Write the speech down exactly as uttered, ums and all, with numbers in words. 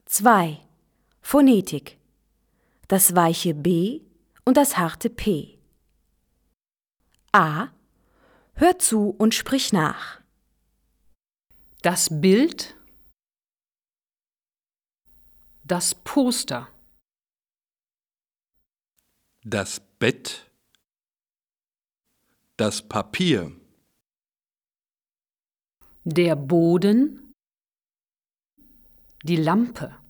zwei. Phonetik. Das weiche B und das harte P. A. Hör zu und sprich nach. Das Bild, das Poster, das Bett, das Papier, der Boden, die Lampe.